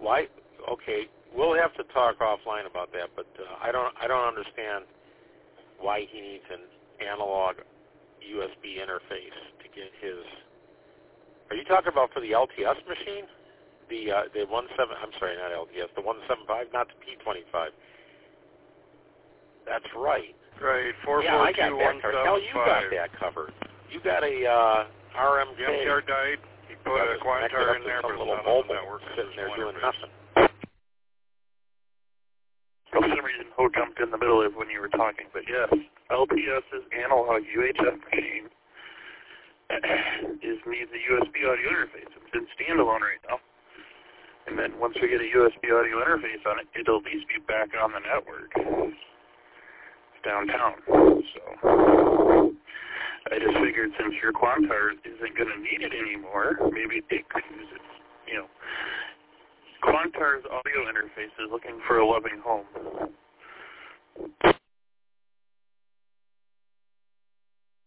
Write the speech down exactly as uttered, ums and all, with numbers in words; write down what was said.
why? Okay, we'll have to talk offline about that, but uh, I don't I don't understand why he needs an analog U S B interface to get his. Are you talking about for the L T S machine? The uh, the one seven. I'm sorry, not L T S. The one seven five, not the P twenty-five. That's right. Right. Four yeah, four I got two that one covered. seven Hell, you got five. that covered. You got a uh, R M K. The M T R died. He put a Quantar in there, but little it's not on the mobile network. sitting there doing nothing. For some reason, Ho jumped in the middle of when you were talking, but yes, LTS's analog U H F machine is needs a U S B audio interface. It's in standalone right now. And then once we get a U S B audio interface on it, it'll at least be back on the network. It's downtown. So I just figured since your Quantar isn't going to need it anymore, maybe it could use it. You know, Quantar's audio interface is looking for a loving home.